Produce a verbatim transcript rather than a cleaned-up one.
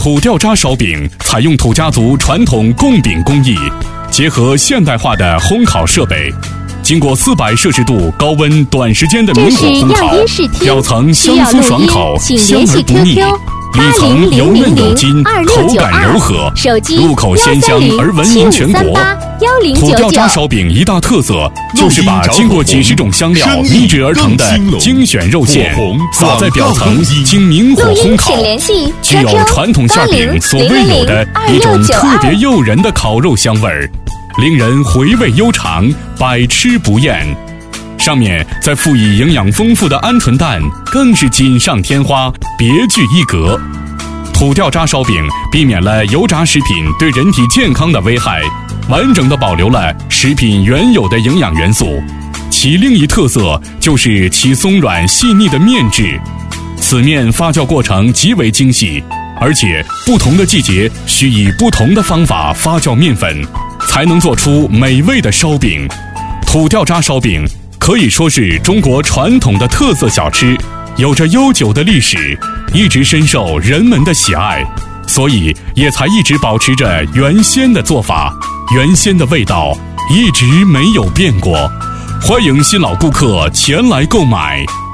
土掉渣烧饼采用土家族传统供饼工艺，结合现代化的烘烤设备，经过四百摄氏度高温短时间的明火烘烤，表层香酥爽口，香而不腻。里层油嫩有筋，口感柔和，入口鲜香而闻名全国。土掉渣烧饼一大特色就是把经过几十种香料秘制而成的精选肉馅撒在表层，经明火烘烤，具有传统馅饼所未有的一种特别诱人的烤肉香味儿，令人回味悠长，百吃不厌。上面再附以营养丰富的鹌鹑蛋，更是锦上添花，别具一格。土掉渣烧饼避免了油炸食品对人体健康的危害，完整地保留了食品原有的营养元素。其另一特色就是其松软细腻的面质，此面发酵过程极为精细，而且不同的季节需以不同的方法发酵面粉，才能做出美味的烧饼。土掉渣烧饼可以说是中国传统的特色小吃，有着悠久的历史，一直深受人们的喜爱，所以也才一直保持着原先的做法，原先的味道一直没有变过。欢迎新老顾客前来购买。